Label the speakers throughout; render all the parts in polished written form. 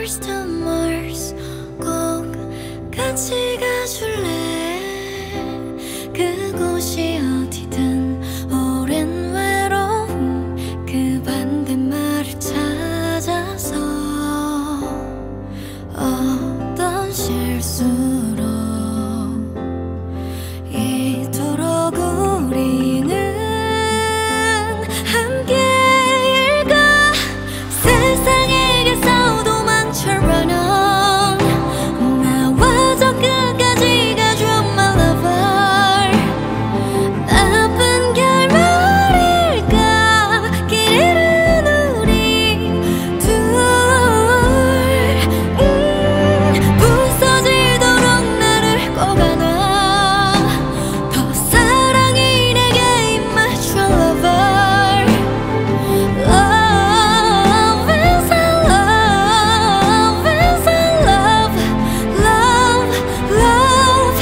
Speaker 1: Mars to Mars 꼭 같이 가줄래? 그곳이 어디든 오랜 외로움 그 반대말을 찾아서 어떤 실수로 이토록 우리는 함께일까? 세상에게서 도망쳐 run on 나와 저 끝까지 가줘 my lover 나쁜 결말일까? 길 잃은 우리 둘 부서지도록 나를 꼭 안아 더 사랑이 내게 임해줘 lover Love is a love is a love love love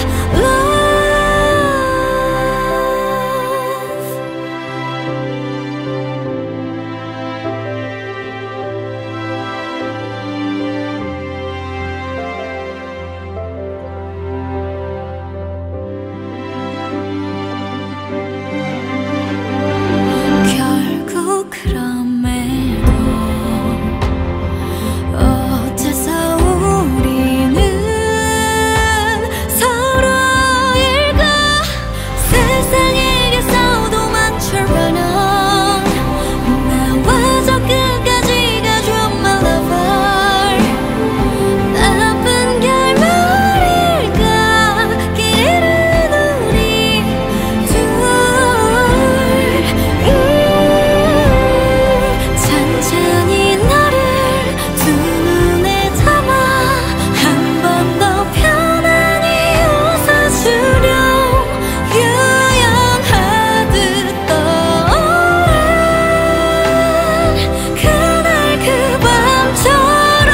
Speaker 1: 결국 그럼에도 어째서 우리는 서로일까? 세상에게서 도망쳐 run on 나와 저 끝까지 가줘 my lover 나쁜 결말일까? 길 잃은 우리 둘 천천히 너를 두 눈에 담아 한 번 더 편안히 웃어주려 유연하듯 떠오른 그날 그 밤처럼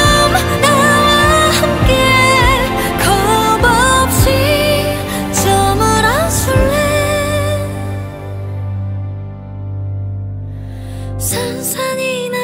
Speaker 1: 나와 함께 겁 없이 저물어줄래? 산산이 나